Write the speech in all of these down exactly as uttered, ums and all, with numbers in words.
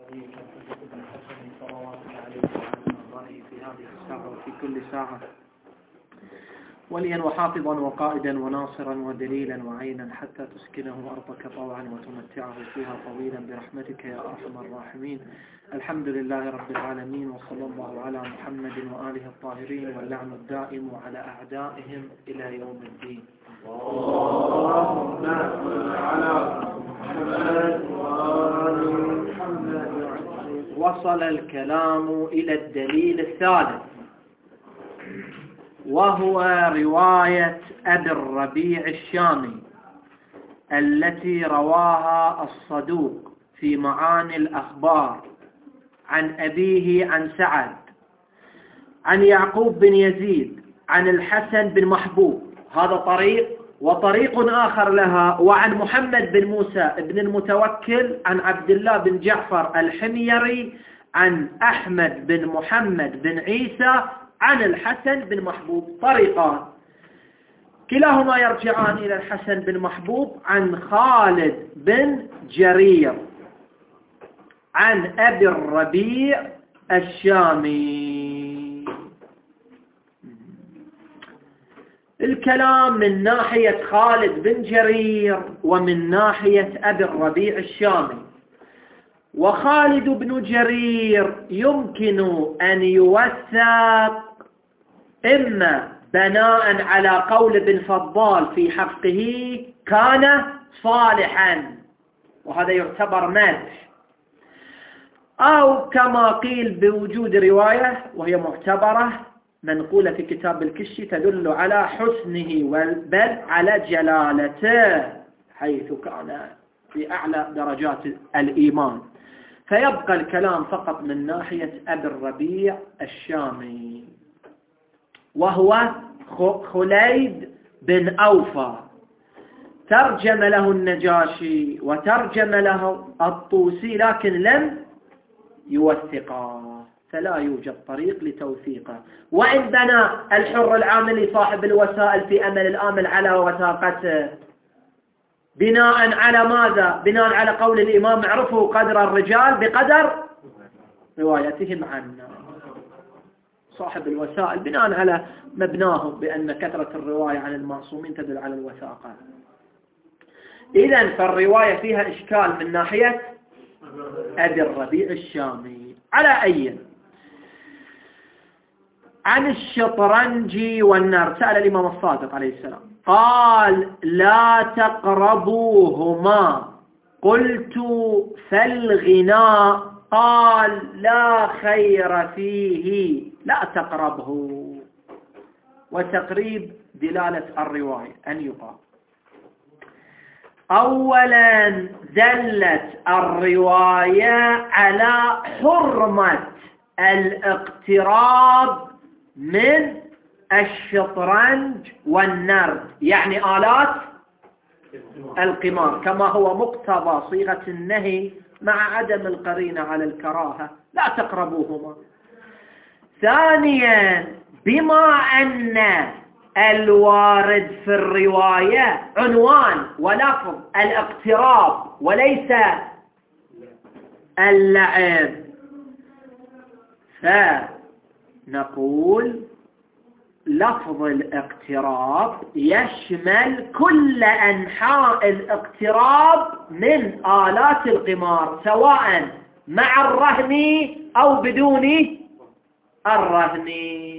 النبي كالحجة بن الحسن صلوات عليه وعلى الله في هذه الساعة وفي كل ساعة وليا وحافظا وقائدا وناصرا ودليلا وعينا حتى تسكنه أرضك طوعا وتمتعه فيها طويلا برحمتك يا أرحم الراحمين. الحمد لله رب العالمين، وصلى الله على محمد وآله الطاهرين، واللعن الدائم على أعدائهم إلى يوم الدين. اللهم صل على محمد وآل محمد. وصل الكلام إلى الدليل الثالث، وهو رواية أبي الربيع الشامي التي رواها الصدوق في معاني الأخبار عن أبيه عن سعد عن يعقوب بن يزيد عن الحسن بن محبوب، هذا طريق، وطريق آخر لها وعن محمد بن موسى بن المتوكل عن عبد الله بن جعفر الحميري عن أحمد بن محمد بن عيسى عن الحسن بن محبوب، طريقان كلاهما يرجعان إلى الحسن بن محبوب عن خالد بن جرير عن أبي الربيع الشامي. الكلام من ناحية خالد بن جرير ومن ناحية أبي الربيع الشامي. وخالد بن جرير يمكن أن يوثق إما بناء على قول ابن فضال في حقه كان صالحا، وهذا يعتبر مدح، أو كما قيل بوجود رواية وهي معتبرة منقولة في كتاب الكشي تدل على حسنه بل على جلالته حيث كان في أعلى درجات الإيمان. فيبقى الكلام فقط من ناحية أبي الربيع الشامي، وهو خليد بن أوفى، ترجم له النجاشي وترجم له الطوسي لكن لم يوثقه، فلا يوجد طريق لتوثيقه. وعندنا الحر العاملي صاحب الوسائل في أمل الآمل على وثاقته بناء على ماذا؟ بناء على قول الإمام اعرفوا قدر الرجال بقدر روايتهم عنا. صاحب الوسائل بناء على مبناه بأن كثرة الرواية عن المعصومين تدل على الوثاقة. إذن فالرواية فيها إشكال من ناحية أبي الربيع الشامي. على أي عن الشطرنج والنار سأل الإمام الصادق عليه السلام قال لا تقربوهما، قلت فالغناء، قال لا خير فيه لا تقربه. وتقريب دلالة الرواية أن يقال أولا دلت الرواية على حرمة الاقتراب من الشطرنج والنرد، يعني آلات القمار، كما هو مقتضى صيغة النهي مع عدم القرينة على الكراهة، لا تقربوهما. ثانيا بما أن الوارد في الرواية عنوان ولفظ الاقتراب وليس اللعب، فنقول لفظ الاقتراب يشمل كل أنحاء الاقتراب من آلات القمار سواء مع الرهن أو بدون الرهن.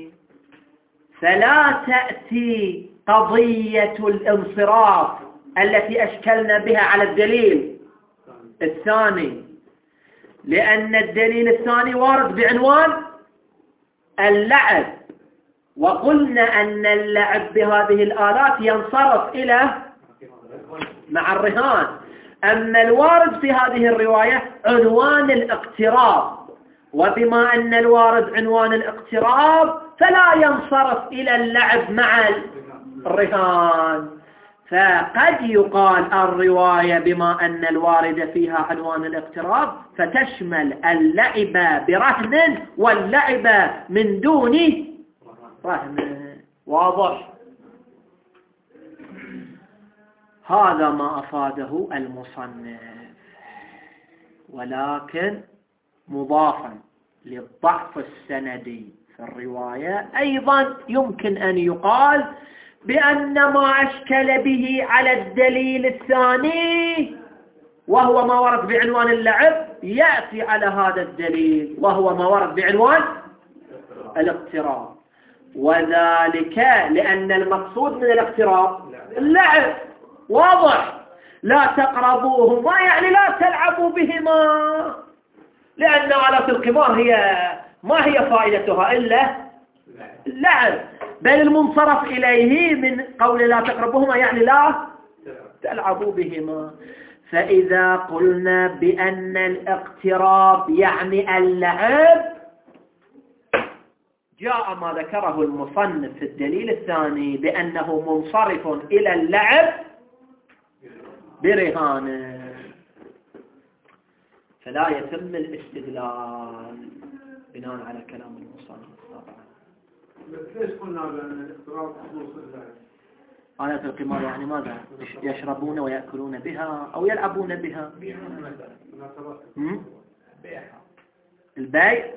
فلا تأتي قضية الانصراف التي أشكلنا بها على الدليل الثاني، لأن الدليل الثاني وارد بعنوان اللعب، وقلنا أن اللعب بهذه الآلات ينصرف إلى مع الرهان. أما الوارد في هذه الرواية عنوان الاقتراب، وبما أن الوارد عنوان الاقتراب فلا ينصرف إلى اللعب مع الرهان. فقد يقال الرواية بما أن الوارد فيها عنوان الاقتراب فتشمل اللعب برهن واللعب من دون رهن. واضح؟ هذا ما أفاده المصنف، ولكن مضافا للضعف السندي في الرواية، أيضا يمكن أن يقال بأن ما أشكل به على الدليل الثاني وهو ما ورد بعنوان اللعب يأتي على هذا الدليل وهو ما ورد بعنوان الاقتراب، وذلك لأن المقصود من الاقتراب اللعب. واضح؟ لا تقربوهما يعني لا تلعبوا بهما، لأن آلات القمار هي ما هي فائدتها إلا اللعب، بل المنصرف إليه من قول لا تقربوهما يعني لا تلعبوا بهما. فإذا قلنا بأن الاقتراب يعني اللعب، جاء ما ذكره المصنف في الدليل الثاني بأنه منصرف إلى اللعب برهانه، فلا يتم الاستدلال بناء على كلام المصنف. طبعا ليش قلنا بأن الاقتراب خصوص اللعب؟ آلات القمار يعني ماذا؟ يشربون ويأكلون بها أو يلعبون بها. البيع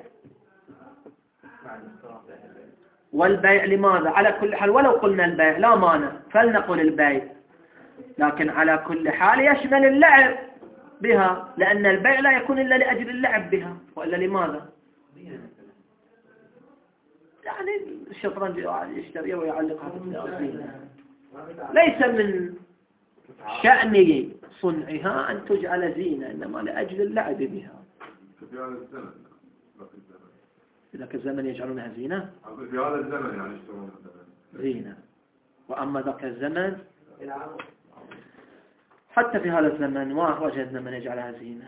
والبيع لماذا؟ على كل حال ولو قلنا البيع لا مانع، فلنقل البيع، لكن على كل حال يشمل اللعب بها، لأن البيع لا يكون إلا لأجل اللعب بها، وإلا لماذا؟ يعني الشطرنج يشتريه ويعلقها في الزينة، ليس من شأن صنعها أن تجعل زينة، إنما لأجل اللعب بها. في ذاك الزمن يجعلونها زينة؟ في هذا الزمن يعني يشترون زينة، وأما ذاك الزمن حتى في هذا الزمن ما وجدنا من يجعلها زينة.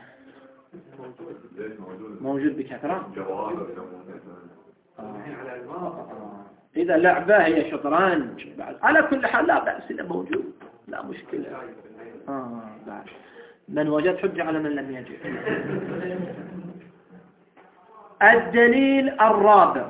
موجود بكثرة. آه. آه. إذا لعبة هي شطرنج على كل حال لا بأس، إذا موجود لا مشكلة. آه. بعد من وجد حجة على من لم يجد. الدليل الرابع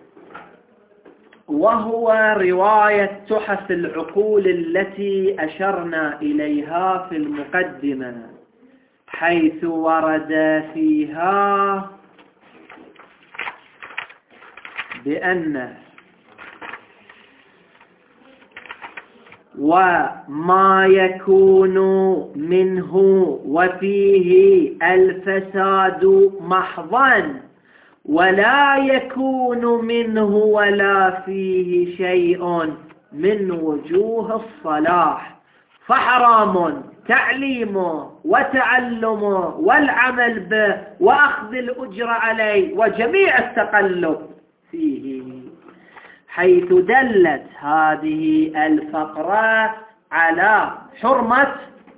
وهو رواية تحف العقول التي أشرنا إليها في المقدمة، حيث ورد فيها بأن وما يكون منه وفيه الفساد محضا ولا يكون منه ولا فيه شيء من وجوه الصلاح، فحرام تعليمه وتعلمه والعمل به وأخذ الأجر عليه وجميع التقلب فيه، حيث دلت هذه الفقرة على حرمة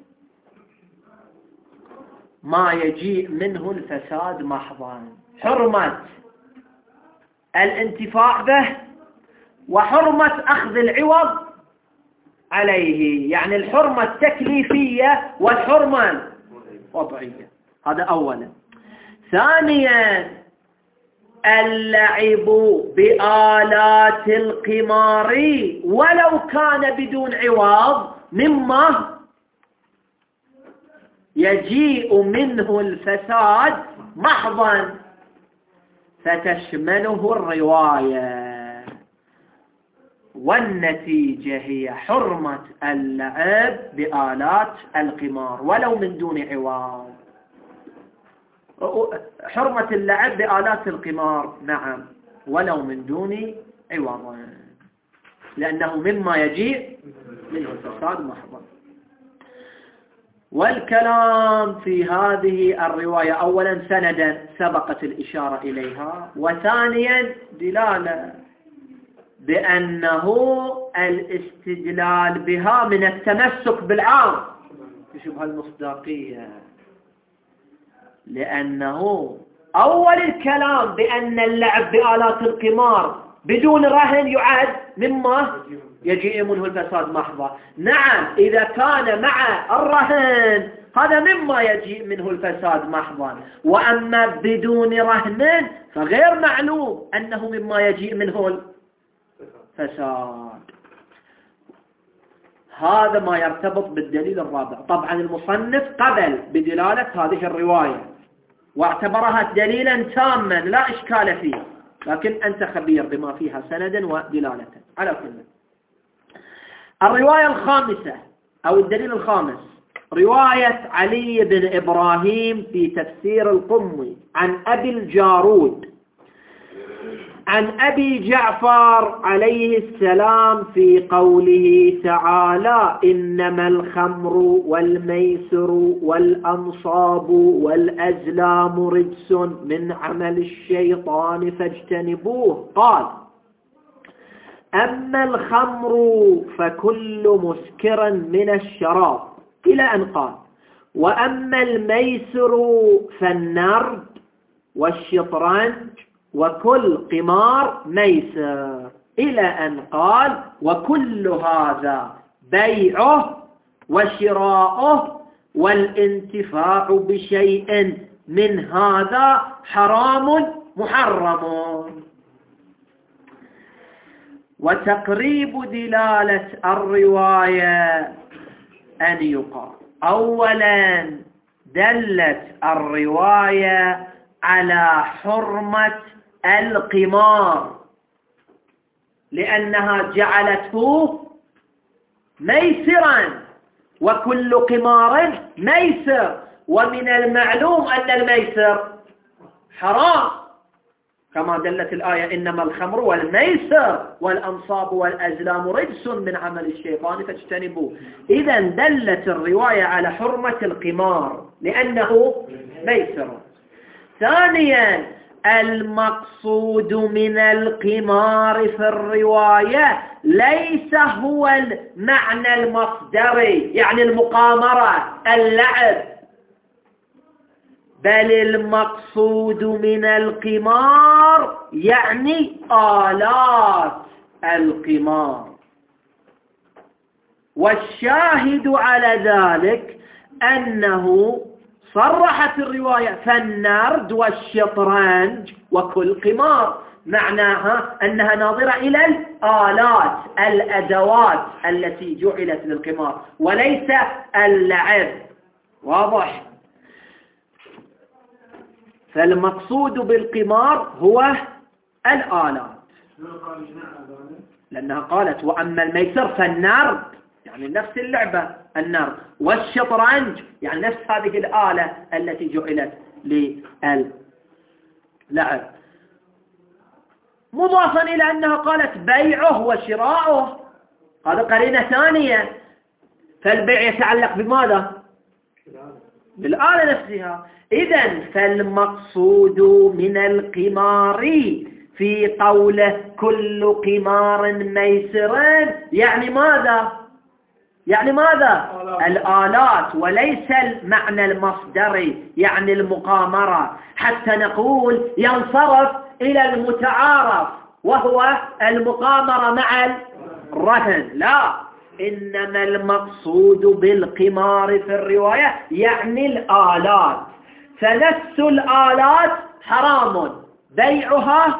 ما يجيء منه الفساد محضا، حرمة الانتفاع به وحرمة أخذ العوض عليه، يعني الحرمة التكليفية والحرمة الوضعية. هذا أولا. ثانيا اللعب بآلات القمار ولو كان بدون عوض مما يجيء منه الفساد محضا، فتشمله الرواية، والنتيجة هي حرمة اللعب بآلات القمار ولو من دون عوض. حرمة اللعب بآلات القمار نعم ولو من دون عوض، لأنه مما يجيء منه الفساد محضا. والكلام في هذه الرواية أولا سندا سبقت الإشارة إليها، وثانيا دلالة بأنه الاستدلال بها من التمسك بالعام بشبه المصداقية، لأنه أول الكلام بأن اللعب بآلات القمار بدون رهن يعد مما يجيء منه الفساد محضا. نعم إذا كان مع الرهن هذا مما يجيء منه الفساد محضا، وأما بدون رهن فغير معلوم أنه مما يجيء منه الفساد. هذا ما يرتبط بالدليل الرابع. طبعا المصنف قبل بدلالة هذه الرواية واعتبرها دليلا تاما لا إشكال فيه، لكن أنت خبير بما فيها سندا ودلالة. على كل. الرواية الخامسة أو الدليل الخامس رواية علي بن إبراهيم في تفسير القمي عن أبي الجارود عن أبي جعفر عليه السلام في قوله تعالى: إنما الخمر والميسر والأنصاب والأزلام رجس من عمل الشيطان فاجتنبوه. قال: أما الخمر فكل مسكر من الشراب، إلى أن قال: وأما الميسر فالنرد والشطرنج وكل قمار ميسر، إلى أن قال: وكل هذا بيعه وشراؤه والانتفاع بشيء من هذا حرام محرم. وتقريب دلالة الرواية أن يقال: أولا دلت الرواية على حرمة القمار لأنها جعلته ميسرا، وكل قمار ميسر، ومن المعلوم أن الميسر حرام كما دلت الآية: إنما الخمر والميسر والأنصاب والأزلام رجس من عمل الشيطان فاجتنبوه. إذا دلت الرواية على حرمة القمار لأنه ميسر. ثانيا المقصود من القمار في الرواية ليس هو المعنى المصدري يعني المقامرة اللعب، بل المقصود من القمار يعني آلات القمار. والشاهد على ذلك أنه صرحت الرواية: فالنرد والشطرنج وكل قمار، معناها أنها ناظرة إلى الآلات الأدوات التي جعلت للقمار وليس اللعب. واضح؟ فالمقصود بالقمار هو الآلات، لأنها قالت: وأما الميسر فالنرد يعني نفس اللعبة النرد، والشطرنج يعني نفس هذه الآلة التي جعلت للعب، مضافا إلى أنها قالت بيعه وشراؤه، هذا قرينة ثانية. فالبيع يتعلق بماذا؟ بالآلة نفسها. إذن فالمقصود من القمار في قوله كل قمار ميسر يعني ماذا؟ يعني ماذا؟ الآلات، وليس المعنى المصدري يعني المقامرة، حتى نقول ينصرف إلى المتعارف وهو المقامرة مع الرهن. لا، إنما المقصود بالقمار في الرواية يعني الآلات، فنفس الآلات حرام بيعها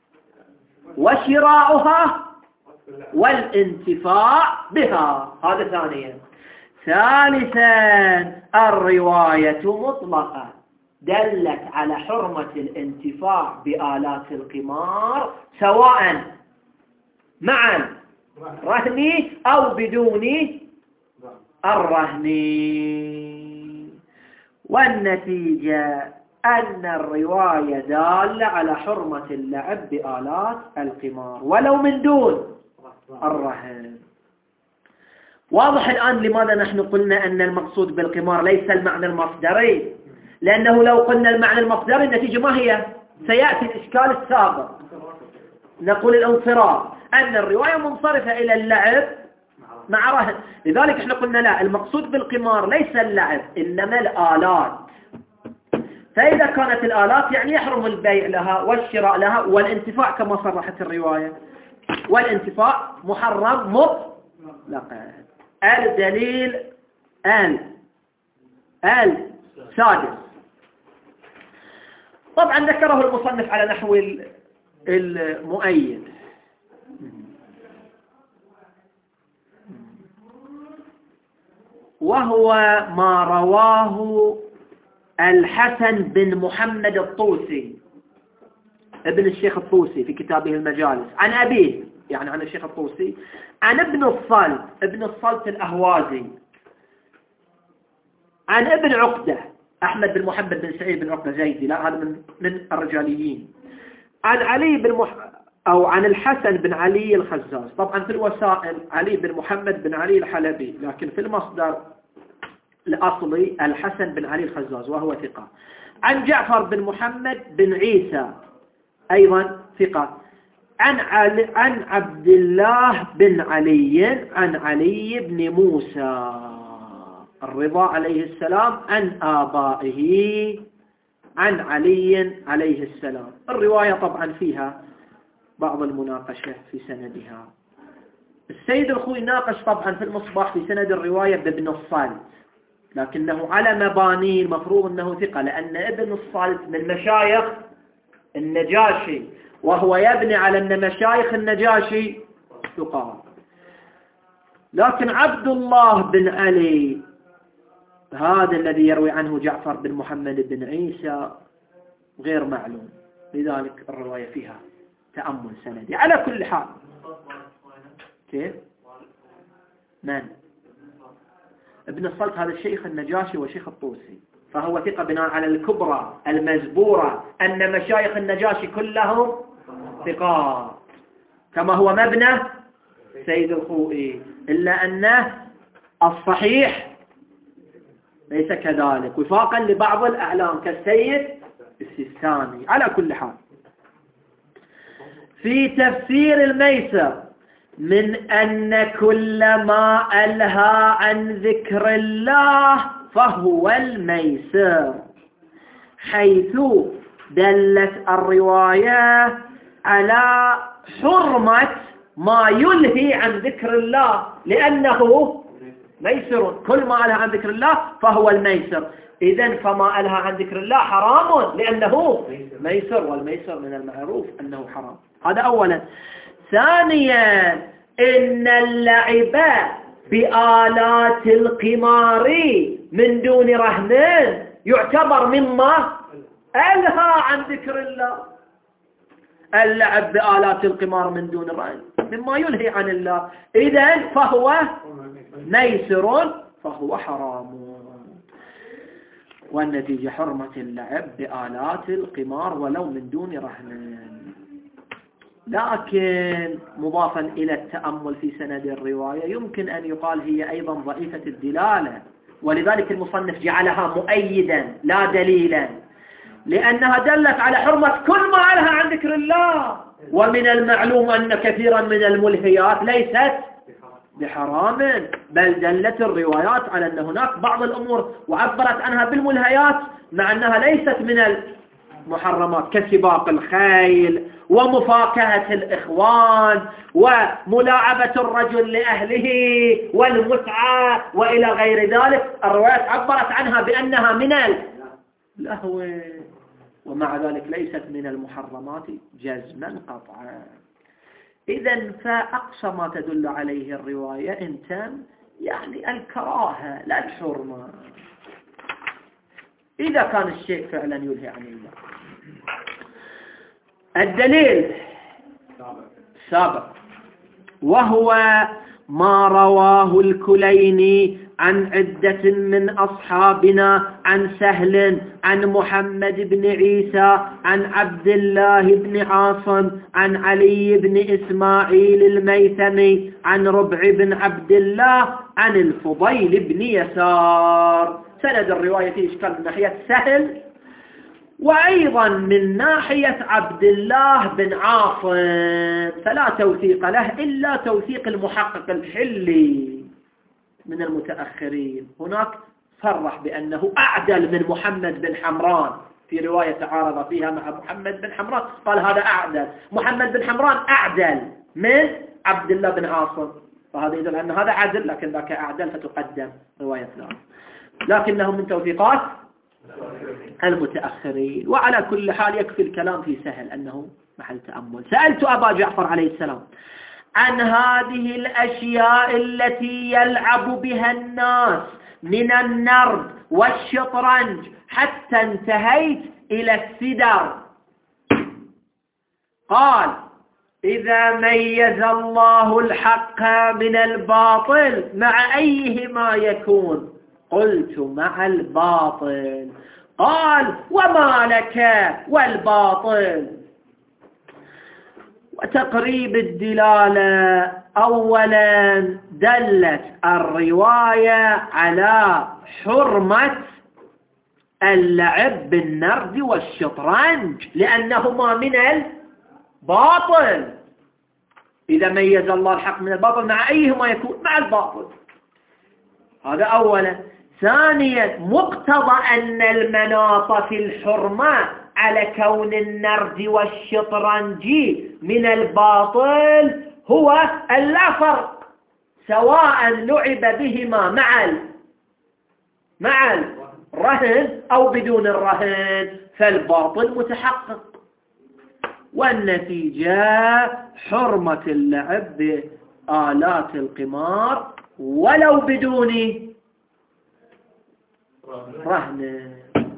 وشراؤها والانتفاع بها. هذا ثانيا. ثالثا الرواية مطلقة دلت على حرمة الانتفاع بآلات القمار سواء مع رهن أو بدون الرهن. والنتيجة أن الرواية دالة على حرمة اللعب بآلات القمار ولو من دون الرهن. واضح الآن لماذا نحن قلنا أن المقصود بالقمار ليس المعنى المصدري؟ لأنه لو قلنا المعنى المصدري النتيجة ما هي؟ سيأتي الإشكال السابق، نقول الانصراف، أن الرواية منصرفة إلى اللعب مع رهن. لذلك احنا قلنا لا، المقصود بالقمار ليس اللعب إنما الآلات. فإذا كانت الآلات يعني يحرم البيع لها والشراء لها والانتفاع كما صرحت الرواية، والانتفاع محرم مطلقا. الدليل ال السادس طبعا ذكره المصنف على نحو المؤيد، وهو ما رواه الحسن بن محمد الطوسي ابن الشيخ الطوسي في كتابه المجالس، عن أبيه يعني عن الشيخ الطوسي، عن ابن الصلت ابن الصلت الأهوازي، عن ابن عقدة أحمد بن محمد بن سعيد بن عقدة زيدي، لا هذا من من الرجاليين، عن علي بن مح... أو عن الحسن بن علي الخزاز. طبعا في الوسائل علي بن محمد بن علي الحلبي، لكن في المصدر الأصلي الحسن بن علي الخزاز وهو ثقة. عن جعفر بن محمد بن عيسى أيضا ثقة. عن علي عن عبد الله بن علي عن علي بن موسى الرضا عليه السلام عن آبائه عن علي عليه السلام. الرواية طبعا فيها بعض المناقشة في سندها. السيد الخوي ناقش طبعا في المصباح في سند الرواية بابن الصلت، لكنه على مبانيه المفروض أنه ثقة، لأن ابن الصلت من مشايخ النجاشي، وهو يبني على أن مشايخ النجاشي ثقات. لكن عبد الله بن علي هذا الذي يروي عنه جعفر بن محمد بن عيسى غير معلوم، لذلك الرواية فيها تأمل سندي. على كل حال كيف؟ من؟ ابن الصلت هذا الشيخ النجاشي وشيخ الطوسي، فهو ثقة بناء على الكبرى المزبورة أن مشايخ النجاشي كلهم ثقات، كما هو مبنى سيد الخوئي، إلا أنه الصحيح ليس كذلك، وفاقا لبعض الأعلام كالسيد السيستاني. على كل حال في تفسير الميسر من أن كل ما ألهى عن ذكر الله فهو الميسر، حيث دلت الرواية على حرمة ما يلهي عن ذكر الله لأنه ميسر. كل ما ألهى عن ذكر الله فهو الميسر، إذن فما ألهى عن ذكر الله حرام لأنه ميسر، والميسر من المعروف أنه حرام. هذا أولا. ثانيا إن اللعب بآلات القمار من دون رهن يعتبر مما ألهى عن ذكر الله. اللعب بآلات القمار من دون رهن مما يلهي عن الله، إذن فهو ميسر فهو حرام. والنتيجة حرمة اللعب بآلات القمار ولو من دون رهن. لكن مضافا إلى التأمل في سند الرواية يمكن أن يقال هي أيضا ضعيفة الدلالة، ولذلك المصنف جعلها مؤيدا لا دليلا، لأنها دلت على حرمة كل ما ألهى عن ذكر الله، ومن المعلوم أن كثيرا من الملهيات ليست بحرام، بل دلت الروايات على أن هناك بعض الأمور وعبرت عنها بالملهيات مع أنها ليست من المحرمات، كسباق الخيل ومفاكهة الإخوان وملاعبة الرجل لأهله والمتعة وإلى غير ذلك. الروايات عبرت عنها بأنها من اللهو، ومع ذلك ليست من المحرمات جزما قطعا. إذن فأقصى ما تدل عليه الرواية إن كان يعني الكراهة لا الحرمة، إذا كان الشيء فعلا يلهي عن الله. الدليل سابق وهو ما رواه الكليني عن عدة من أصحابنا عن سهل عن محمد بن عيسى عن عبد الله بن عاصم عن علي بن إسماعيل الميثمي عن ربع بن عبد الله عن الفضيل بن يسار. سند الرواية فيه إشكال من ناحية سهل وأيضا من ناحية عبد الله بن عاصم، فلا توثيق له إلا توثيق المحقق الحلي من المتأخرين. هناك صرح بأنه أعدل من محمد بن حمران في رواية تعارض فيها مع محمد بن حمران، قال هذا أعدل. محمد بن حمران أعدل من عبد الله بن عاصم، فهذا يدل أن هذا عدل لكن ذاك أعدل، فتقدم رواية له، لكنه من توثيقات المتأخرين. وعلى كل حال يكفي الكلام في سهل أنه محل تأمل. سألت أبا جعفر عليه السلام عن هذه الأشياء التي يلعب بها الناس من النرد والشطرنج حتى انتهيت إلى السدر. قال إذا ميز الله الحق من الباطل مع أيهما يكون؟ قلت مع الباطل. قال وما لك والباطل؟ وتقريب الدلالة: أولا دلت الرواية على حرمة اللعب بالنرد والشطرنج لأنهما من الباطل. إذا ميز الله الحق من الباطل مع أيهما يكون؟ مع الباطل. هذا أولا. ثانيا مقتضى أن المناط في الحرمة على كون النرد والشطرنج من الباطل هو اللا فرق، سواء لعب بهما مع مع الرهن أو بدون الرهن فالباطل متحقق. والنتيجة حرمة اللعب بآلات القمار ولو بدون رهن.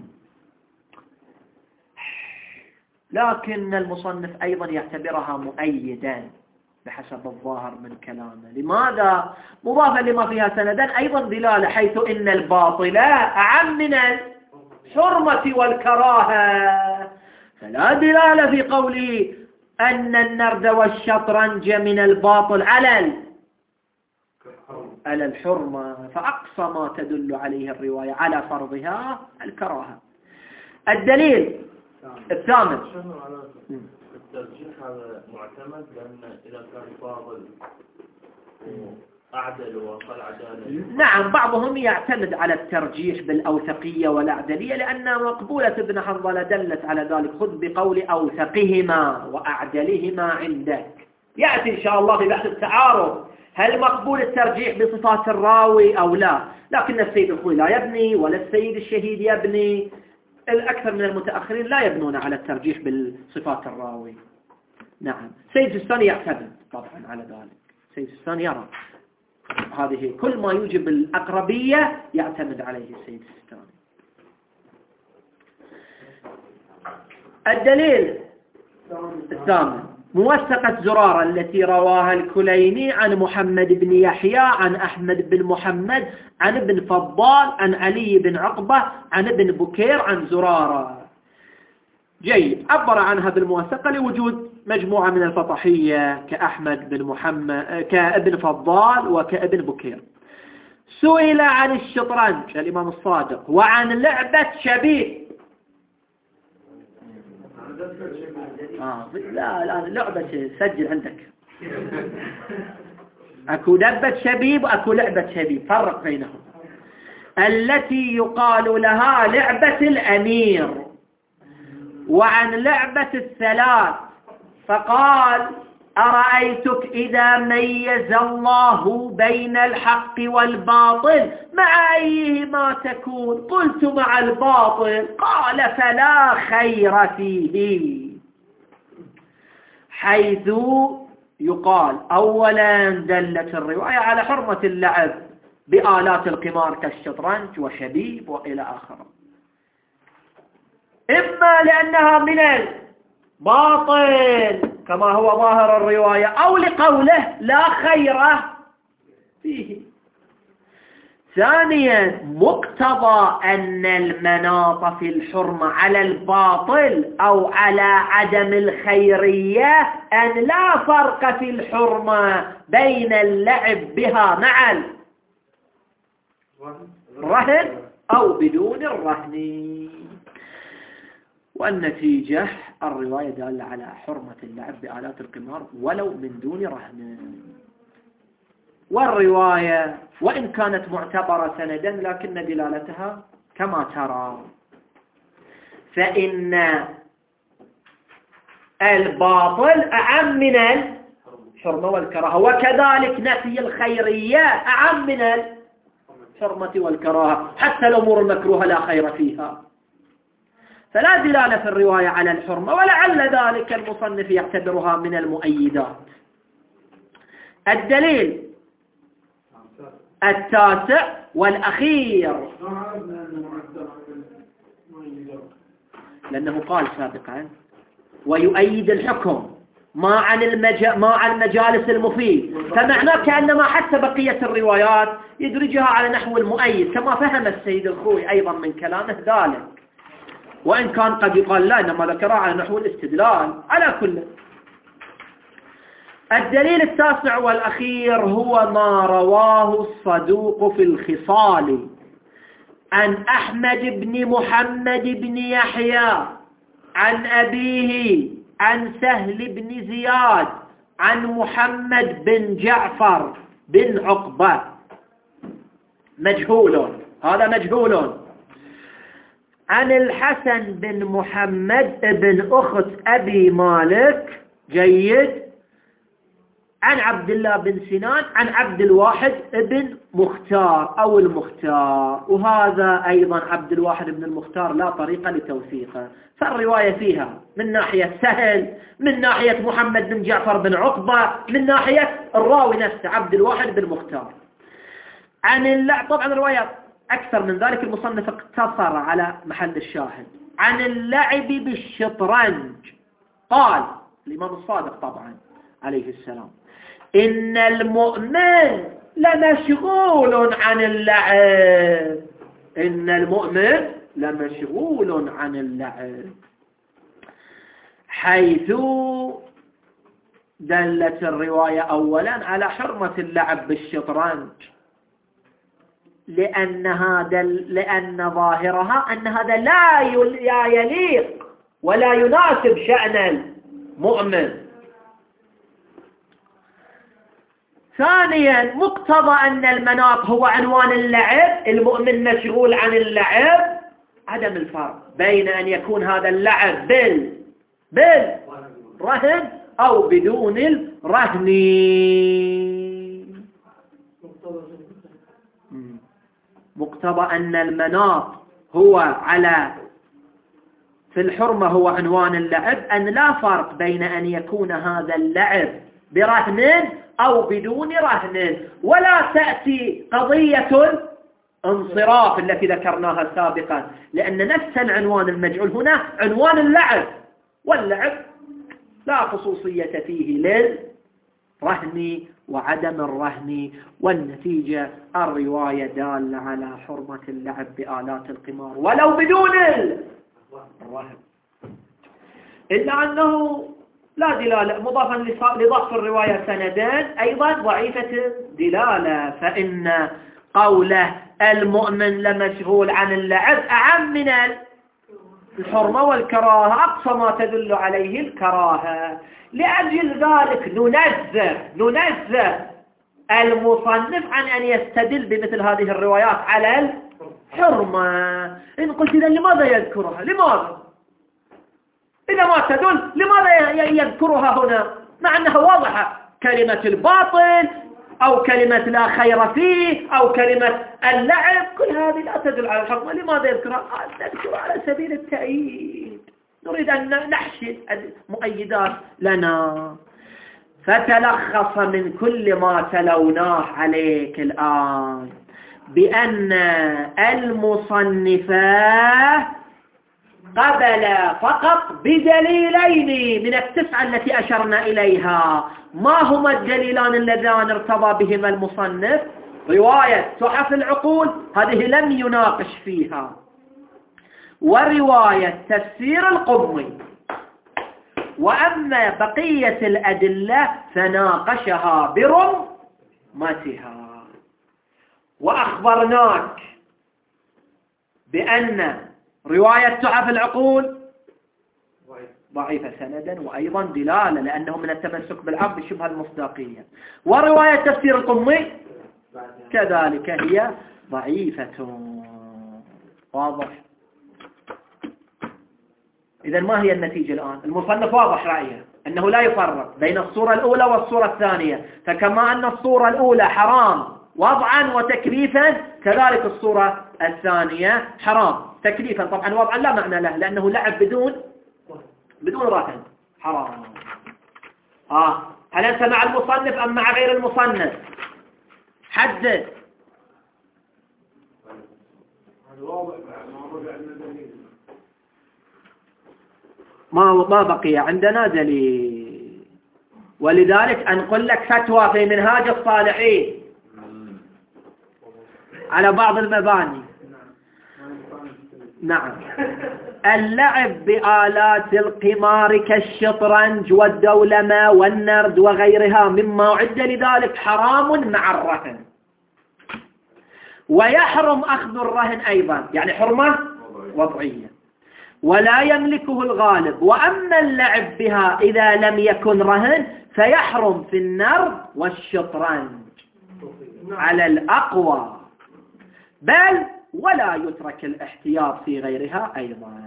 لكن المصنف أيضا يعتبرها مؤيدا بحسب الظاهر من كلامه. لماذا؟ مضافا لما فيها سندا أيضا دلالة، حيث إن الباطل أعم من الحرمة والكراهة، فلا دلالة في قوله أن النرد والشطرنج من الباطل على على الحرمة، فأقصى ما تدل عليه الرواية على فرضها الكراهة. الدليل الثامن: الترجيح هذا معتمد، لأن إذا كان فاضل أعدل وقال عدالة. نعم، بعضهم يعتمد على الترجيح بالأوثقية والأعدلية لأن مقبولة ابن حنظلة دلت على ذلك. خذ بقول أوثقهما وأعدلهما عندك. يأتي إن شاء الله في بحث التعارض هل مقبول الترجيح بصفات الراوي أو لا، لكن السيد الخوي لا يبني ولا السيد الشهيد يبني. الأكثر من المتأخرين لا يبنون على الترجيح بالصفات الراوي. نعم، سيد الثاني يعتمد طبعا على ذلك. سيد الثاني يرى هذه كل ما يوجب الأقربية يعتمد عليه السيد الثاني. الدليل الثامن: موثقة زرارة التي رواها الكليني عن محمد بن يحيى عن أحمد بن محمد عن ابن فضال عن علي بن عقبة عن ابن بكير عن زرارة. جيد. عبر عنها بالموثقة لوجود مجموعة من الفطحية كأحمد بن محمد كابن فضال وكابن بكير. سئل عن الشطرنج الإمام الصادق وعن لعبة شبيب. آه لا لا لعبة سجل عندك. أكو لعبة شبيب وأكو لعبة شبيب، فرق بينهم. التي يقال لها لعبة الأمير، وعن لعبة الثلاث. فقال أرأيتك إذا ميز الله بين الحق والباطل مع أيهما تكون؟ قلت مع الباطل. قال فلا خير فيه، حيث يقال أولا دلت الرواية على حرمة اللعب بآلات القمار كالشطرنج وشبيب وإلى آخره، إما لأنها من الباطل كما هو ظاهر الرواية أو لقوله لا خير فيه. ثانيا مقتضى أن المناط في الحرمة على الباطل أو على عدم الخيرية أن لا فرق في الحرمة بين اللعب بها مع الرهن أو بدون الرهن. والنتيجة الرواية دالة على حرمة اللعب بآلات القمار ولو من دون رهن. والرواية وإن كانت معتبرة سندا لكن دلالتها كما ترى، فإن الباطل أعم من الحرمة والكراهة، وكذلك نفي الخيرية أعم من الحرمة والكراهة، حتى الأمور المكروهة لا خير فيها. فلا دلالة في الرواية على الحرمة، ولعل ذلك المصنف يعتبرها من المؤيدات. الدليل التاسع والأخير. لأنه قال سابقا ويؤيد الحكم ما عن المجا... ما عن المجالس المفيد، فمعناه كأنما حتى بقية الروايات يدرجها على نحو المؤيد كما فهم السيد الخوي أيضا من كلامه ذلك، وإن كان قد يقال لا إنما ذكرها على نحو الاستدلال. على كل، الدليل التاسع والأخير هو ما رواه الصدوق في الخصال عن أحمد بن محمد بن يحيى عن أبيه عن سهل بن زياد عن محمد بن جعفر بن عقبة، مجهول، هذا مجهول، عن الحسن بن محمد بن أخت أبي مالك، جيد، عن عبد الله بن سنان عن عبد الواحد بن مختار أو المختار، وهذا أيضا عبد الواحد بن المختار لا طريقة لتوثيقه، فالرواية فيها من ناحية سهل، من ناحية محمد بن جعفر بن عقبة، من ناحية الراوي نفسه عبد الواحد بن مختار. عن اللعب، طبعا الروايات أكثر من ذلك، المصنف اقتصر على محل الشاهد. عن اللعب بالشطرنج قال الإمام الصادق طبعا عليه السلام إن المؤمن لمشغول عن اللعب، إن المؤمن لمشغول عن اللعب، حيث دلت الرواية أولا على حرمة اللعب بالشطرنج، لأن هذا لأن ظاهرها أن هذا لا يليق ولا يناسب شأن المؤمن. ثانيا، مقتضى أن المناط هو عنوان اللعب، المؤمن مشغول عن اللعب، عدم الفرق بين أن يكون هذا اللعب بال بالرهن أو بدون الرهن. مقتضى أن المناط هو على في الحرمة هو عنوان اللعب، أن لا فرق بين أن يكون هذا اللعب برهن أو بدون رهن، ولا تأتي قضية الانصراف التي ذكرناها سابقا، لأن نفس العنوان المجعول هنا عنوان اللعب، واللعب لا خصوصية فيه للرهن وعدم الرهن، والنتيجة الرواية دالة على حرمة اللعب بآلات القمار ولو بدون الرهن، إلا أنه لا دلالة، مضافا لضعف الرواية سندان أيضا ضعيفة دلالة، فإن قوله المؤمن لمشغول عن اللعب أعم من الحرمة والكراهة، أقصى ما تدل عليه الكراهة. لأجل ذلك ننزه ننزه المصنف عن أن يستدل بمثل هذه الروايات على الحرمة. إن قلت إذا لماذا يذكرها؟ لماذا؟ إذا ما تدل لماذا يذكرها هنا مع أنها واضحة؟ كلمة الباطل أو كلمة لا خير فيه أو كلمة اللعب، كل هذه لا تدل على الحرمة، لماذا يذكرها؟ نذكرها على سبيل التأييد، نريد أن نحشد المؤيدات لنا. فتلخص من كل ما تلوناه عليك الآن بأن المصنفة قبل فقط بدليلين من التسعة التي أشرنا إليها. ما هما الدليلان اللذان ارتضى بهما المصنف؟ رواية تحف العقول، هذه لم يناقش فيها، ورواية تفسير القمي، وأما بقية الأدلة فناقشها برمتها. وأخبرناك بأن رواية تحف العقول ضعيفة سندا وأيضا دلالة، لأنه من التمسك بالعقل بشبه المصداقية، ورواية تفسير القمي كذلك هي ضعيفة. واضح؟ إذن ما هي النتيجة الآن؟ المصنف واضح رأيه أنه لا يفرق بين الصورة الأولى والصورة الثانية، فكما أن الصورة الأولى حرام وضعا وتكليفا، كذلك الصورة الثانية حرام تكليفا. طبعا وضعا لا معنى له، لأنه لعب بدون بدون رهن حرام. آه هل أنت مع المصنف أم مع غير المصنف؟ حدد. ما ما بقي عندنا دليل، ولذلك أنقل لك فتوى في منهاج الصالحين على بعض المباني. نعم، اللعب بآلات القمار كالشطرنج والدولمة والنرد وغيرها مما أعد لذلك حرام مع الرهن، ويحرم أخذ الرهن أيضا، يعني حرمة وضعية، ولا يملكه الغالب. وأما اللعب بها إذا لم يكن رهن فيحرم في النرد والشطرنج على الأقوى، بل ولا يترك الاحتياط في غيرها أيضا.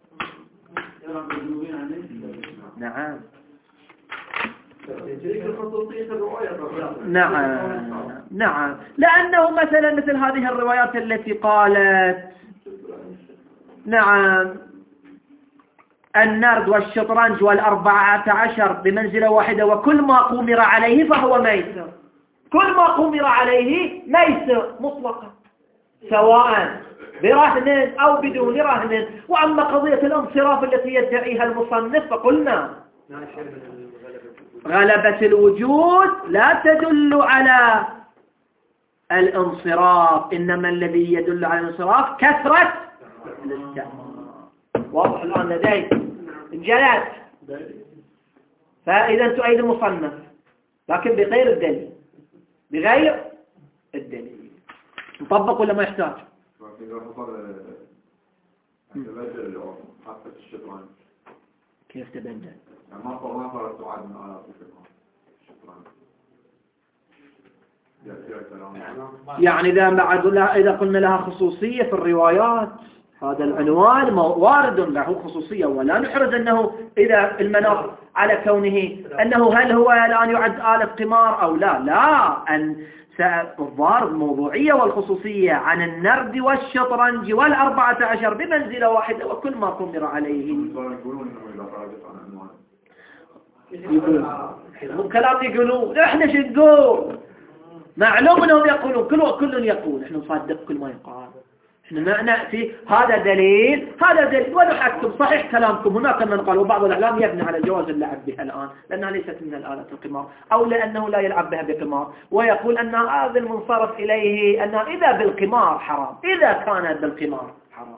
نعم نعم نعم، لأنه مثلا مثل هذه الروايات التي قالت نعم النرد والشطرنج والأربعة عشر بمنزلة واحدة وكل ما قمر عليه فهو ميسر، كل ما قمر عليه ميسر مطلقا سواء برهن أو بدون رهن. وأما قضية الانصراف التي يدعيها المصنف فقلنا غلبة الوجود لا تدل على الانصراف، إنما الذي يدل على الانصراف كثرة الاستعمال. واضح الآن لديك انجلت، فإذا تؤيد المصنف لكن بغير الدليل، بغير الدليل. نطبق ولا ما يحتاج؟ كيف تبدل؟ ما ما فرضت عاد من آلات الشطرنج. يعني إذا بعد إذا قلنا لها خصوصية في الروايات، هذا العنوان وارد له خصوصية، ولا نحرز أنه إذا المناط على كونه أنه هل هو الآن يعد آلة قمار أو لا. لا، أن الظاهر الموضوعية والخصوصية عن النرد والشطرنج والأربعة عشر بمنزلة واحدة وكل ما قمر عليه. يقولون كلام يقولون، احنا شو نقول؟ معلوم انهم يقولون، كل كل يقول، احنا نصدق كل ما يقال، احنا ما نأتي هذا دليل هذا دليل ونحكم. صحيح كلامكم، هناك من قال وبعض الإعلام يبني على جواز اللعب بها الآن لأنها ليست من الآلات القمار، أو لأنه لا يلعب بها بقمار، ويقول أن هذا المنصرف إليه أن إذا بالقمار حرام، إذا كان بالقمار حرام.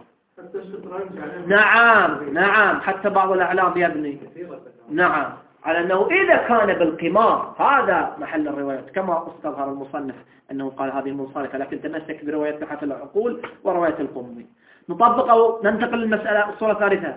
نعم نعم، حتى بعض الإعلام يبني نعم على أنه إذا كان بالقمار، هذا محل الروايات كما استظهر المصنف أنه قال هذه منصرفة، لكن تمسك برواية تحف العقول ورواية القمي. نطبق أو ننتقل للمسألة الصورة الثالثة.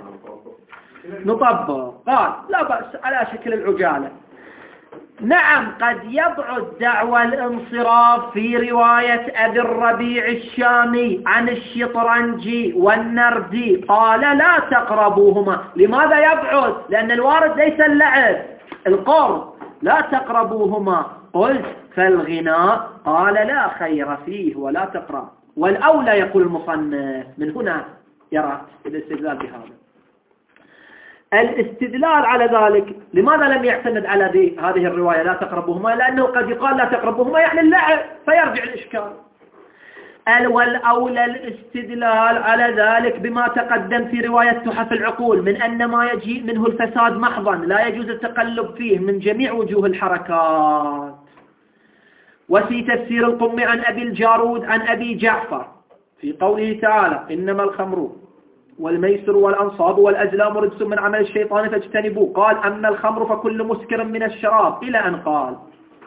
نطبق. قال لا بأس على شكل العجالة. نعم، قد يبعد دعوى الانصراف في رواية أبي الربيع الشامي عن الشطرنج والنرد، قال لا تقربوهما. لماذا يبعد؟ لأن الوارد ليس اللعب، القرب. لا تقربوهما. قلت فالغناء قال لا خير فيه ولا تقرب. والأولى يقول المصنف من هنا يرى الاستدلال بهذا. الاستدلال على ذلك لماذا لم يعتمد على ذي هذه الرواية لا تقربوهما؟ لأنه قد يقال لا تقربوهما يعني اللعب، فيرجع الإشكال. والأولى الاستدلال على ذلك بما تقدم في رواية تحف العقول من أن ما يجيء منه الفساد محضا لا يجوز التقلب فيه من جميع وجوه الحركات. وفي تفسير القمي عن أبي الجارود عن أبي جعفر في قوله تعالى إنما الخمر والميسر والأنصاب والأزلام رجس من عمل الشيطان فاجتنبوه، قال أما الخمر فكل مسكر من الشراب، إلى أن قال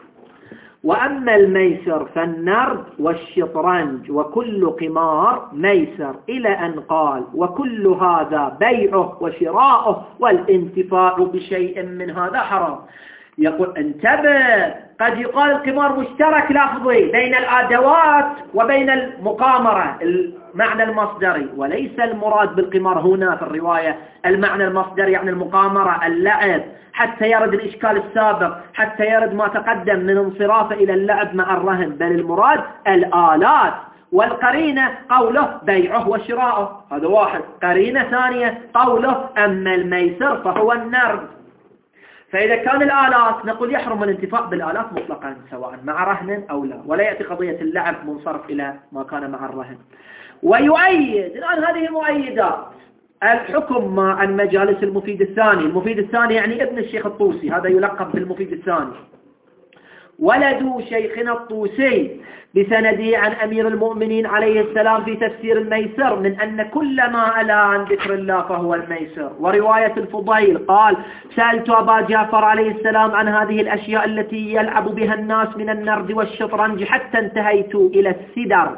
وأما الميسر فالنرد والشطرنج وكل قمار ميسر، إلى أن قال وكل هذا بيعه وشراؤه والانتفاع بشيء من هذا حرام. يقول انتبه، قد يقال القمار مشترك لفظي بين الأدوات وبين المقامرة المعنى المصدري، وليس المراد بالقمار هنا في الرواية المعنى المصدري يعني المقامرة اللعب، حتى يرد الإشكال السابق، حتى يرد ما تقدم من انصرافه إلى اللعب مع الرهن، بل المراد الآلات. والقرينة قوله بيعه وشراؤه، هذا واحد. قرينة ثانية قوله أما الميسر فهو النرد. فإذا كان الآلات نقول يحرم الانتفاع بالآلات مطلقا سواء مع رهن أو لا، ولا يأتي قضية اللعب منصرف إلى ما كان مع الرهن. ويؤيد الآن هذه مؤيدات الحكم مع المجالس المفيد الثاني. المفيد الثاني يعني ابن الشيخ الطوسي، هذا يلقب بالمفيد الثاني، ولد شيخنا الطوسي بسنده عن أمير المؤمنين عليه السلام في تفسير الميسر من أن كل ما ألا عن ذكر الله فهو الميسر. ورواية الفضيل قال سألت أبا جعفر عليه السلام عن هذه الأشياء التي يلعب بها الناس من النرد والشطرنج حتى انتهيت إلى السدر.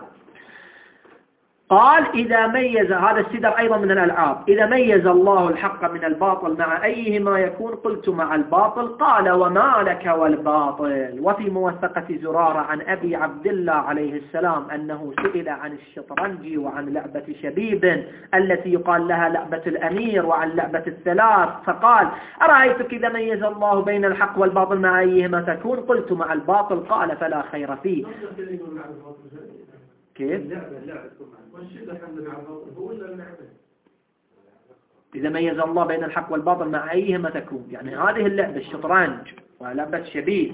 قال إذا ميز هذا السدر أيضا من الألعاب، إذا ميز الله الحق من الباطل مع أيهما يكون قلت مع الباطل. قال وما لك والباطل. وفي موثقة زرارة عن أبي عبد الله عليه السلام أنه سئل عن الشطرنج وعن لعبة شبيب التي يقال لها لعبة الأمير وعن لعبة الثلاث، فقال أرأيتك إذا ميز الله بين الحق والباطل مع أيهما تكون قلت مع الباطل. قال فلا خير فيه. كيف؟ إذا ميز الله بين الحق والباطل مع أيهما تكون، يعني هذه اللعبة الشطرنج ولعبة شبيه.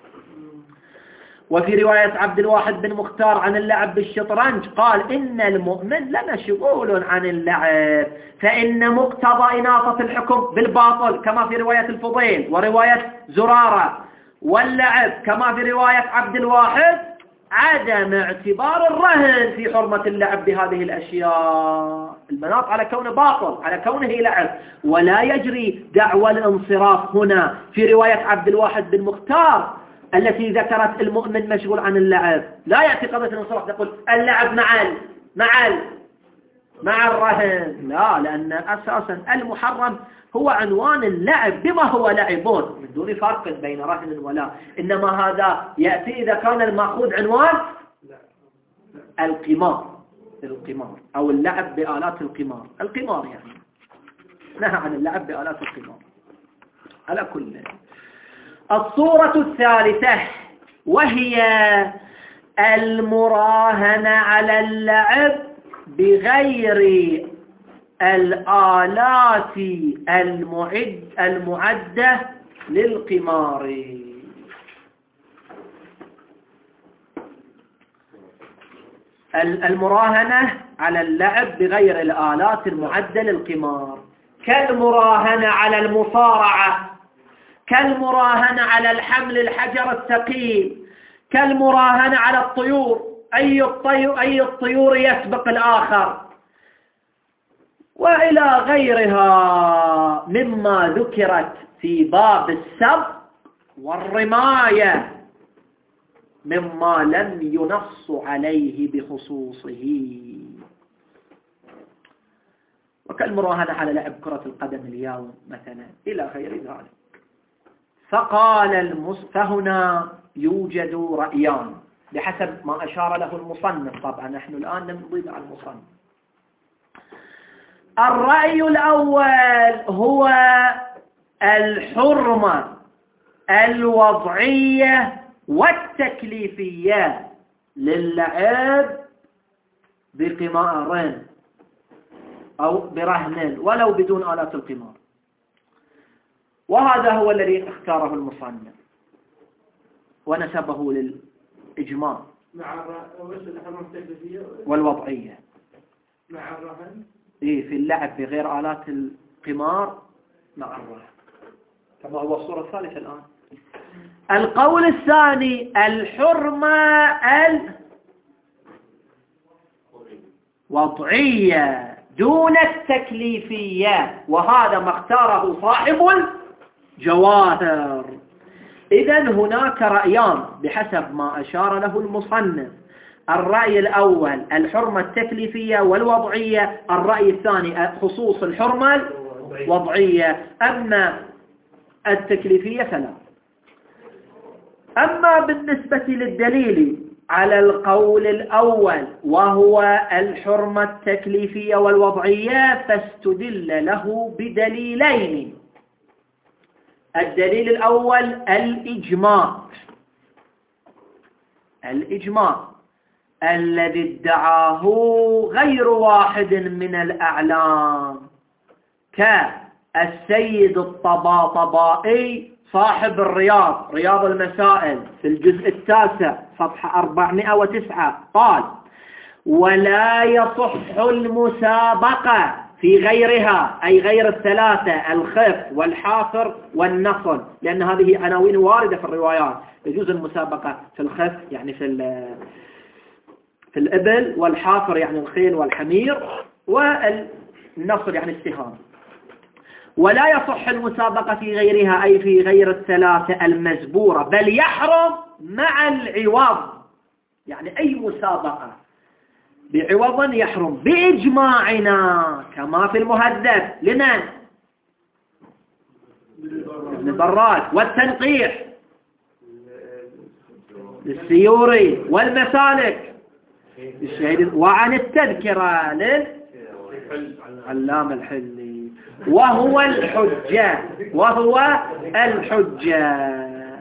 وفي رواية عبد الواحد بن مختار عن اللعب بالشطرنج قال إن المؤمن لمشغول عن اللعب، فإن مقتضى إناطة الحكم بالباطل كما في رواية الفضيل ورواية زرارة، واللعب كما في رواية عبد الواحد عدم اعتبار الرهن في حرمة اللعب بهذه الأشياء. المناط على كونه باطل، على كونه لعب، ولا يجري دعوى الانصراف هنا في رواية عبد الواحد بن مختار التي ذكرت المؤمن مشغول عن اللعب. لا يأتي قضية الانصراف تقول اللعب مع ال مع ال مع الرهن، لا، لأن أساسا المحرم هو عنوان اللعب بما هو لعبون من دون فرق بين رهن ولا، إنما هذا يأتي إذا كان المأخوذ عنوان القمار القمار أو اللعب بآلات القمار. القمار يعني نهى عن اللعب بآلات القمار. على كل. الصورة الثالثة وهي المراهنة على اللعب بغير الآلات المعد المعدة للقمار. المراهنة على اللعب بغير الآلات المعدة للقمار كالمراهنة على المصارعة، كالمراهنة على الحمل الحجر الثقيل، كالمراهنة على الطيور، أي الطيور, أي الطيور يسبق الآخر، وإلى غيرها مما ذكرت في باب السبق والرماية مما لم ينص عليه بخصوصه، وكالمراهنة على لعب كرة القدم اليوم مثلا إلى غير ذلك. فقال المص... فهنا يوجد رأيان بحسب ما أشار له المصنف. طبعا نحن الآن نمضي على المصنف. الرأي الأول هو الحرمة الوضعية والتكليفية للعب بقمار أو برهن ولو بدون آلات القمار، وهذا هو الذي اختاره المصنف ونسبه للإجماع مع التكليفية والوضعية مع الرهن إيه في اللعب بغير آلات القمار مع الرهن كما هو الصورة الثالثة الآن. القول الثاني الحرمة الوضعية دون التكليفية، وهذا ما اختاره صاحب الجواهر. إذن هناك رأيان بحسب ما أشار له المصنف. الرأي الأول الحرمة التكليفية والوضعية، الرأي الثاني خصوص الحرمة الوضعية، أما التكليفية فلا. أما بالنسبة للدليل على القول الأول وهو الحرمة التكليفية والوضعية فاستدل له بدليلين. الدليل الأول الإجماع الإجماع الذي ادعاه غير واحد من الأعلام السيد الطباطبائي صاحب الرياض رياض المسائل في الجزء التاسع صفحة أربعمائة وتسعة قال: ولا يصح المسابقة في غيرها، أي غير الثلاثة الخف والحافر والنصل، لأن هذه عناوين واردة في الروايات. يجوز المسابقة في الخف يعني في في الإبل، والحافر يعني الخيل والحمير، والنصل يعني السهام. ولا يصح المسابقة في غيرها، أي في غير الثلاثة المزبورة، بل يحرم مع العوض، يعني أي مسابقة بعوض يحرم بإجماعنا كما في المهذب لمن؟ ابن براد، والتنقيح للسيوري، والمسالك للشهيد، وعن التذكرة للعلام الحلي، وهو الحجة وهو الحجة.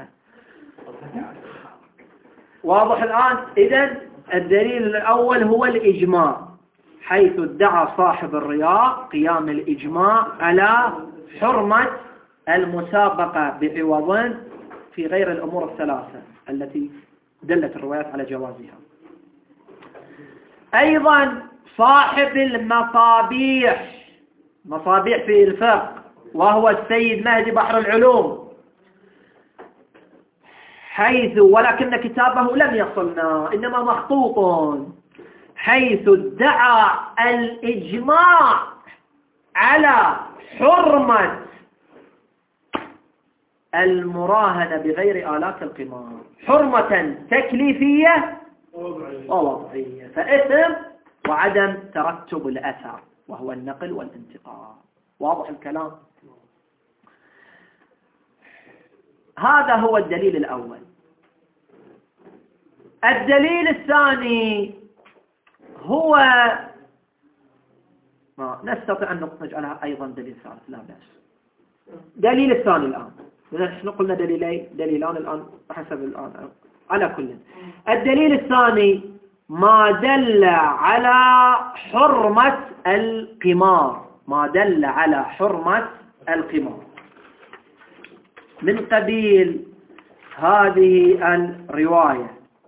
واضح الآن؟ إذن الدليل الأول هو الإجماع، حيث ادعى صاحب الرياض قيام الإجماع على حرمة المسابقة بعوض في غير الأمور الثلاثة التي دلت الروايات على جوازها. أيضا صاحب المصابيح، مصابيح في الفقه، وهو السيد مهدي بحر العلوم، حيث ولكن كتابه لم يصلنا إنما مخطوط، حيث ادعى الإجماع على حرمة المراهنة بغير آلات القمار، حرمة تكليفية ووضعية، فإثم وعدم ترتب الأثر وهو النقل والانتقال. واضح الكلام؟ هذا هو الدليل الأول. الدليل الثاني هو ما نستطيع أن نجعلها أيضا دليل ثالث، لا بأس. دليل الثاني الآن، نحن قلنا دليلين دليلان الآن حسب الآن على كل. الدليل الثاني ما دل على حرمة القمار، ما دل على حرمة القمار من قبيل هذه الرواية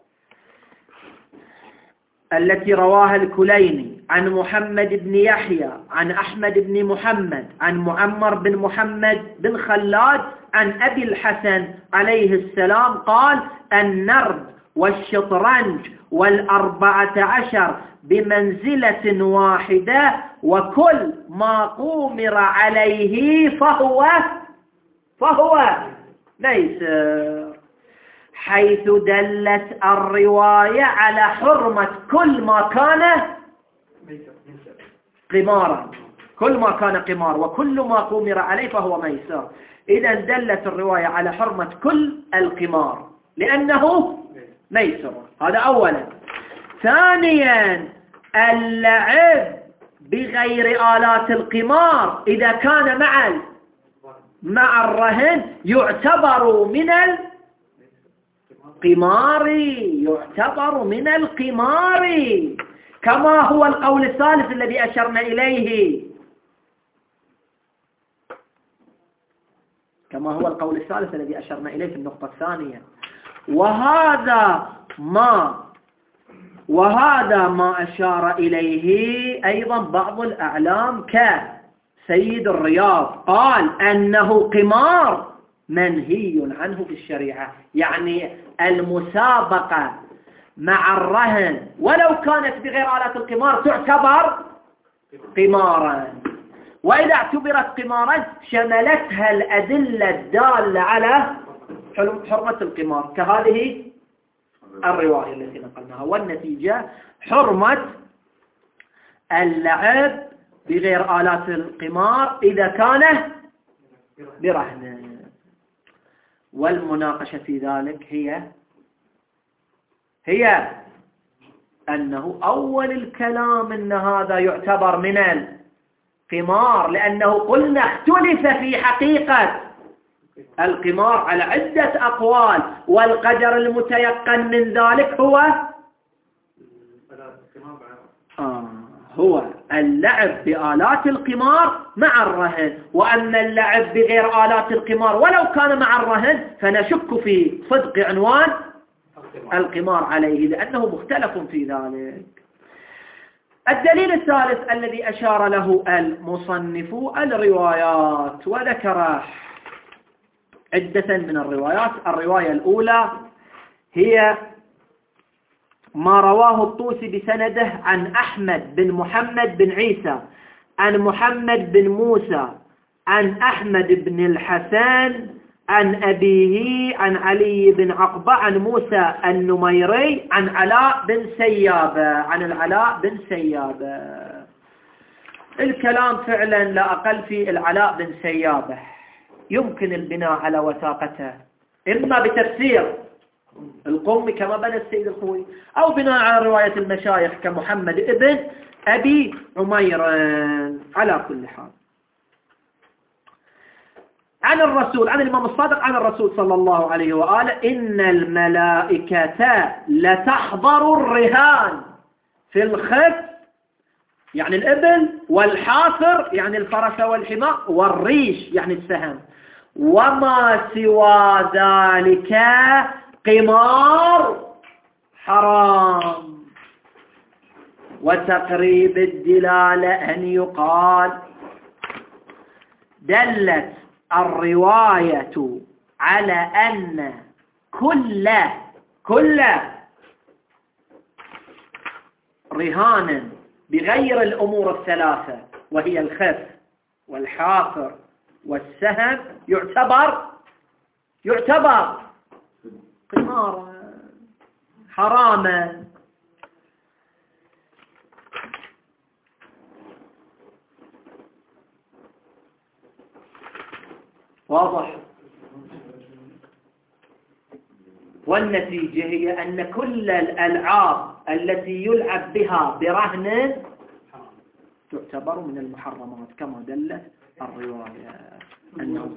التي رواها الكليني عن محمد بن يحيى عن أحمد بن محمد عن معمر بن محمد بن خلاد عن أبي الحسن عليه السلام قال: النرد والشطرنج والأربعة عشر بمنزلة واحدة، وكل ما قومر عليه فهو فهو ميسر، حيث دلت الرواية على حرمة كل ما كان قمارا، كل ما كان قمار، وكل ما قومر عليه فهو ميسر. إذا دلت الرواية على حرمة كل القمار لأنه ميسر. هذا أولا. ثانيا اللعب بغير آلات القمار إذا كان مع مع الرهن يعتبر من القمار، يعتبر من القمار، كما هو القول الثالث الذي أشرنا إليه، كما هو القول الثالث الذي أشرنا إليه في النقطة الثانية. وهذا ما وهذا ما أشار إليه أيضا بعض الأعلام كسيد الرياض، قال أنه قمار منهي عنه في الشريعة، يعني المسابقة مع الرهن ولو كانت بغير آلات القمار تعتبر قمارا، وإذا اعتبرت قمارا شملتها الأدلة الدالة على حرمة القمار كهذه الرواية التي نقلناها. والنتيجة حرمة اللعب بغير آلات القمار إذا كان برهن. والمناقشة في ذلك هي هي أنه أول الكلام أن هذا يعتبر من القمار، لأنه قلنا اختلف في حقيقة القمار على عدة أقوال، والقدر المتيقن من ذلك هو آه هو اللعب بآلات القمار مع الرهن، وأما اللعب بغير آلات القمار ولو كان مع الرهن فنشك في صدق عنوان القمار عليه لأنه مختلف في ذلك. الدليل الثالث الذي أشار له المصنف الروايات، وذكر عدة من الروايات. الرواية الأولى هي ما رواه الطوسي بسنده عن أحمد بن محمد بن عيسى عن محمد بن موسى عن أحمد بن الحسن عن أبيه عن علي بن عقبة عن موسى النميري عن علاء بن سيابة عن العلاء بن سيابة. الكلام فعلا لا أقل في العلاء بن سيابة يمكن البناء على وثاقته إما بتفسير القومي كما بنى السيد الخوي، أو بناء على رواية المشايخ كمحمد ابن أبي عمير. على كل حال عن الرسول، عن الإمام الصادق عن الرسول صلى الله عليه وآله: إن الملائكة لتحضر الرهان في الخف يعني الإبل، والحافر يعني الفرس والحمار، والريش يعني السهم، وما سوى ذلك قمار حرام. وتقريب الدلالة أن يقال دلت الرواية على أن كل كل رهان بغير الأمور الثلاثة وهي الخف والحافر والسهم يعتبر يعتبر قمارا حراما. واضح؟ والنتيجة هي أن كل الألعاب التي يلعب بها برهن تعتبر من المحرمات كما دلت الرواية. أنه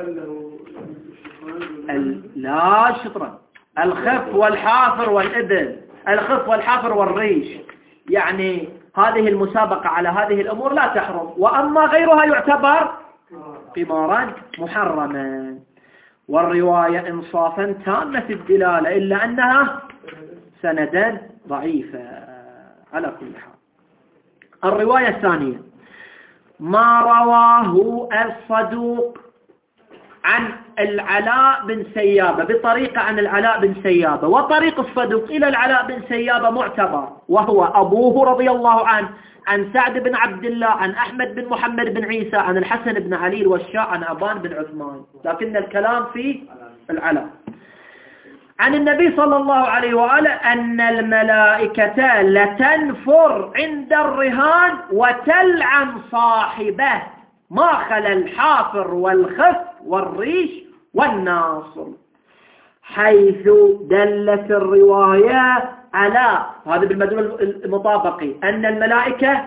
لا شطرا الخف والحافر والإبل، الخف والحافر والريش، يعني هذه المسابقة على هذه الأمور لا تحرم، وأما غيرها يعتبر قمارا محرما. والرواية إنصافا تامة الدلالة إلا أنها سندا ضعيفة. على كل حال الرواية الثانية ما رواه الصدوق عن العلاء بن سيابة بطريقة عن العلاء بن سيابة، وطريق الصدوق إلى العلاء بن سيابة معتبر، وهو أبوه رضي الله عنه عن سعد بن عبد الله عن أحمد بن محمد بن عيسى عن الحسن بن علي والشاء عن أبان بن عثمان، لكن الكلام في العلاء. عن النبي صلى الله عليه وآله أن الملائكة لتنفر عند الرهان وتلعن صاحبه ما خلا الحافر والخف والريش والناصر، حيث دلت الرواية على هذا بالمدلول المطابقي أن الملائكة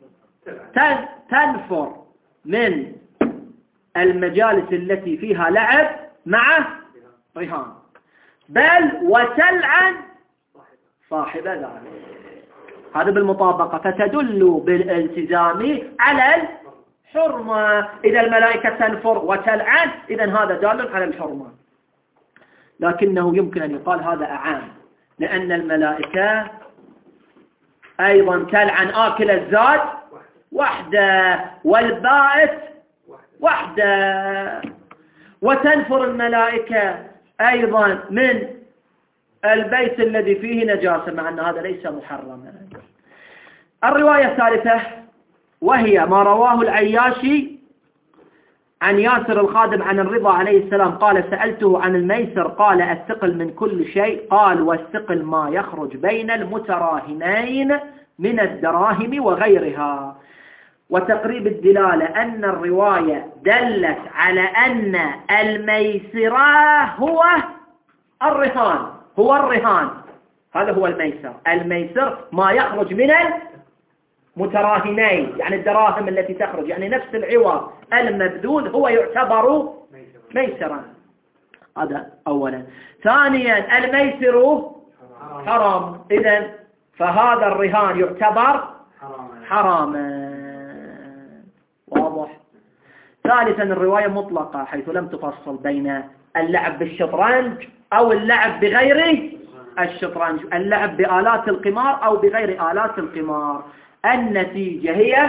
تنفر من المجالس التي فيها لعب مع رهان، بل وتلعن صاحب ذلك. هذا بالمطابقة، فتدل بالالتزام على الحرمة. إذا الملائكة تنفر وتلعن إذن هذا دال على الحرمة، لكنه يمكن أن يقال هذا أعام، لأن الملائكة أيضا تلعن آكل الزاد وحده والبائت وحده، وتنفر الملائكة أيضا من البيت الذي فيه نجاسة، مع أن هذا ليس محرما. الرواية الثالثة وهي ما رواه العياشي عن ياسر الخادم عن الرضا عليه السلام قال: سألته عن الميسر قال: الثقل من كل شيء. قال: والثقل ما يخرج بين المتراهنين من الدراهم وغيرها. وتقريب الدلالة أن الرواية دلت على أن الميسر هو الرهان، هو الرهان هذا هو الميسر. الميسر ما يخرج من المتراهنين، يعني الدراهم التي تخرج، يعني نفس العوض المبذول هو يعتبر ميسرا. هذا أولا. ثانيا الميسر حرام، إذن فهذا الرهان يعتبر حراما. واضح. ثالثا الرواية مطلقة حيث لم تفصل بين اللعب بالشطرنج أو اللعب بغير الشطرنج، اللعب بآلات القمار أو بغير آلات القمار. النتيجة هي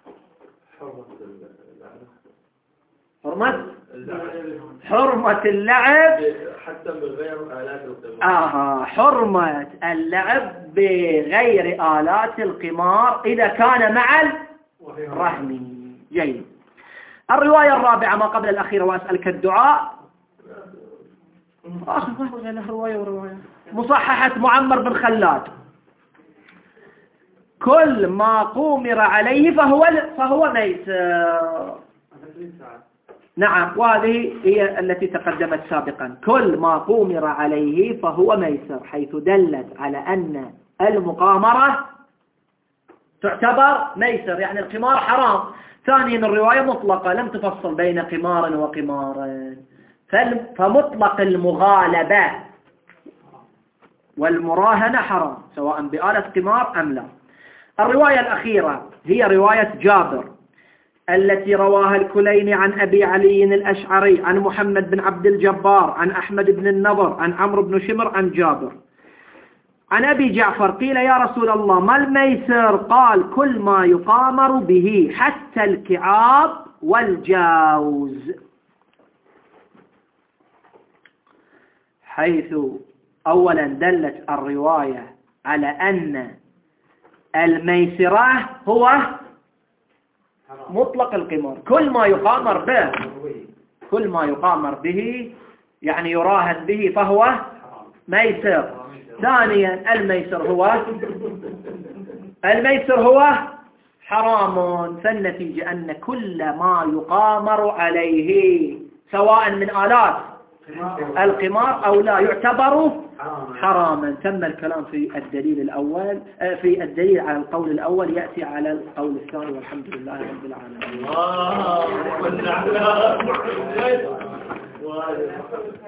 حرمة حرمة اللعب حتى بغير آلات القمار. آه حرمة اللعب بغير آلات القمار إذا كان مع الرهن. جيد. الرواية الرابعة ما قبل الأخيرة وأسألك الدعاء. آخر رواية ورواية مصححة معمر بن خلاد. كل ما قومر عليه فهو فهو ميسر. نعم، وهذه هي التي تقدمت سابقا. كل ما قومر عليه فهو ميسر، حيث دلت على أن المقامرة تعتبر ميسر، يعني القمار حرام. ثانيا الرواية مطلقة لم تفصل بين قمار وقمار، فمطلق المغالبة والمراهنة حرام سواء بآلة قمار أم لا. الرواية الأخيرة هي رواية جابر التي رواها الكليني عن أبي علي الأشعري عن محمد بن عبد الجبار عن أحمد بن النضر عن عمرو بن شمر عن جابر عن أبي جعفر قيل يا رسول الله ما الميسر؟ قال كل ما يقامر به حتى الكعاب والجاوز. حيث أولا دلت الرواية على أن الميسرة هو مطلق القمار، كل ما يقامر به كل ما يقامر به يعني يراهن به فهو ميسر. ثانيا الميسر هو الميسر هو حرام. فالنتيجة أن كل ما يقامر عليه سواء من آلات القمار أو لا يعتبر حراما. تم الكلام في الدليل الأول، في الدليل على القول الأول، يأتي على القول الثاني. والحمد لله رب العالمين.